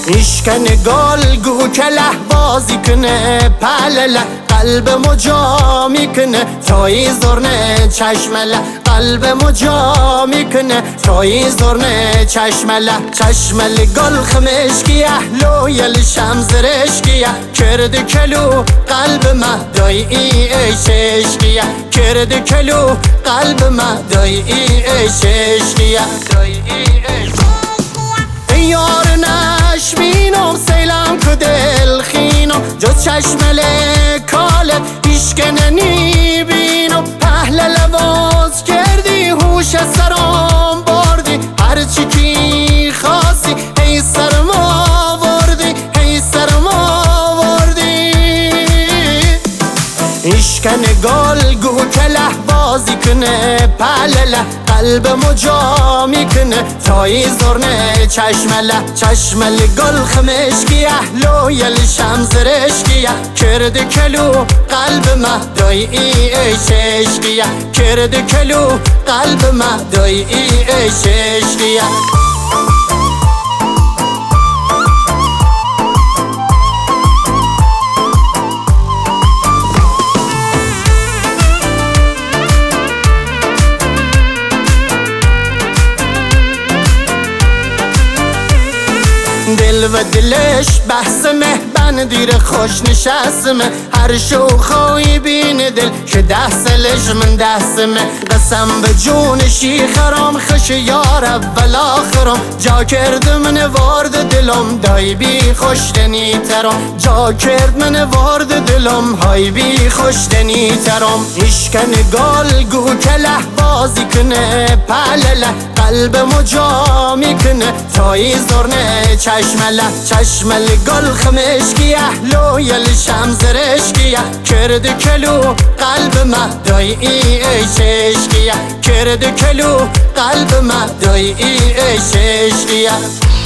میشکنه گل گو که لحوازی کنه پلله قلب مجا میکنه تایی زرنه چشمله قلب مجا میکنه تایی زرنه چشمله گل خمشکی اهلو یل شمزرشکیه کرد کلو قلب مهدای عشقیه کرد کلو قلب مهدای عشقیه یار نشمینم سیلم که دل خینم جز چشمله کاله پیشکنه نی بینم پهل لواز کردی هوش سرام بردی هرچی کی خواستی هی سرم آوردی هی سرم آوردی ایشکنه گل گو که لحوازی کنه پلله قلب مجا میکنه تایی زرنه چشمله گل خمشکی اهلو یل شمزرشکیه کرد کلو قلب مهدای عشقیه کرد کلو قلب مهدای عشقیه دل و دلش بحثمه بن دیر خوش نشستمه هر شوخوی بین دل که 10 سالش من دستمه قسم به جون شیخرام خش یار اول آخرم جا کرد من وارد دلم دای بی خوشدنی ترم جا کرد من وارد دلم های بی خوشدنی ترم ایشکن گل گو که لحوازی کنه پلله قلب مجا میکنه تایی زرنه چشمله گل خمشکی اهلو یل شمزرشکیه کرد کلو قلب مهدای عشقیه کرد کلو قلب مهدای عشقیه